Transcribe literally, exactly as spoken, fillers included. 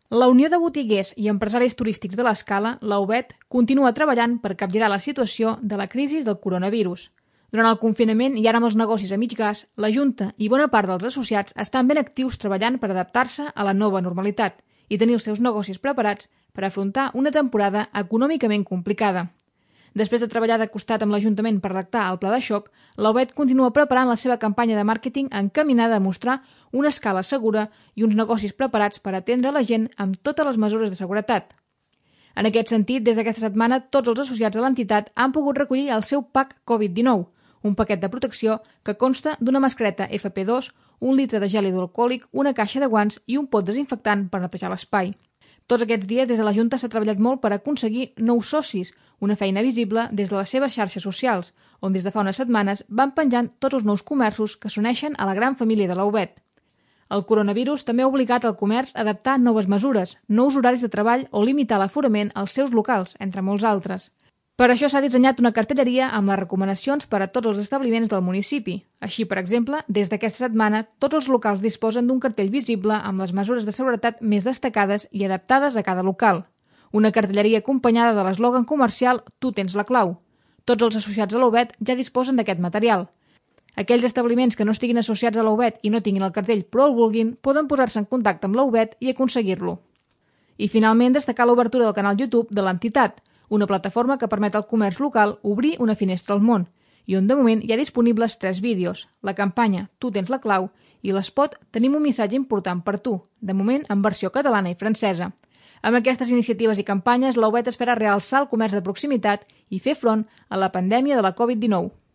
La Unió de Botiguers i Empresaris Turístics de l'Escala, la U B E T, continua treballant per capgirar la situació de la crisi del coronavirus. Durant el confinament i ara amb els negocis a mig gas, la Junta i bona part dels associats estan ben actius treballant per adaptar-se a la nova normalitat i tenir els seus negocis preparats per afrontar una temporada econòmicament complicada. Després de treballar de costat amb l'Ajuntament per redactar el pla de xoc, la U B E T continua preparant la seva campanya de màrqueting encaminada a mostrar una escala segura i uns negocis preparats per atendre la gent amb totes les mesures de seguretat. En aquest sentit, des d'aquesta setmana, tots els associats de l'entitat han pogut recollir el seu pack Covid dinou, un paquet de protecció que consta d'una mascareta F P dos, un litre de gel hidroalcohòlic, una caixa de guants i un pot desinfectant per netejar l'espai. Tots aquests dies, des de la Junta s'ha treballat molt per aconseguir nous socis, una feina visible des de les seves xarxes socials, on des de fa unes setmanes van penjant tots els nous comerços que s'uneixen a la gran família de la U B E T. El coronavirus també ha obligat el comerç a adaptar noves mesures, nous horaris de treball o limitar l'aforament als seus locals, entre molts altres. Per això s'ha dissenyat una cartelleria amb les recomanacions per a tots els establiments del municipi. Així, per exemple, des d'aquesta setmana, tots els locals disposen d'un cartell visible amb les mesures de seguretat més destacades i adaptades a cada local. Una cartelleria acompanyada de l'eslògan comercial «Tu tens la clau». Tots els associats a la U B E T ja disposen d'aquest material. Aquells establiments que no estiguin associats a la U B E T i no tinguin el cartell però el vulguin, poden posar-se en contacte amb la U B E T i aconseguir-lo. I finalment, destacar l'obertura del canal YouTube de l'entitat, una plataforma que permet al comerç local obrir una finestra al món, i on de moment hi ha disponibles tres vídeos, la campanya «Tu tens la clau» i l'espot «Tenim un missatge important per tu», de moment en versió catalana i francesa. Amb aquestes iniciatives i campanyes, la U B E T espera realçar el comerç de proximitat i fer front a la pandèmia de la Covid dinou.